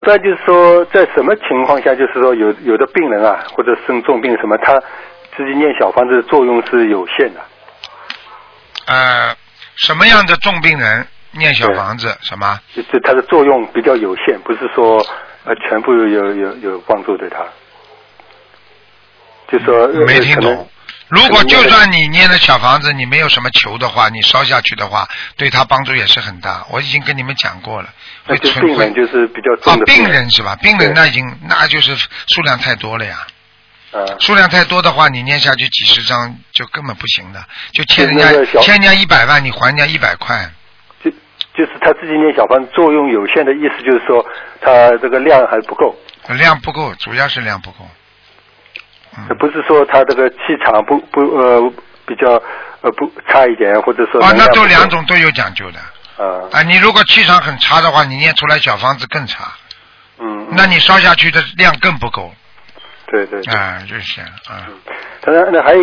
再就是说，在什么情况下，就是说有的病人啊，或者生重病什么，他自己念小房子的作用是有限的。 什么样的重病人念小房子？什么？ 就是它的作用比较有限，不是说全部有帮助对他。就说没听懂。如果就算你念了小房子，你没有什么求的话，你烧下去的话，对他帮助也是很大。我已经跟你们讲过了。 那就病人就是比较重的病人是吧？病人那就是数量太多了呀。数量太多的话，你念下去几十张就根本不行的，就欠人家100万，你还人家100块。 就是他自己念小房子作用有限的意思，就是说他这个量还不够。 量不够，主要是量不够。 不是说他这个气场比较不差一点，或者说那都两种都有讲究的。你如果气场很差的话，你念出来小房子更差。那你烧下去的量更不够。 对。 就是这样。 那还有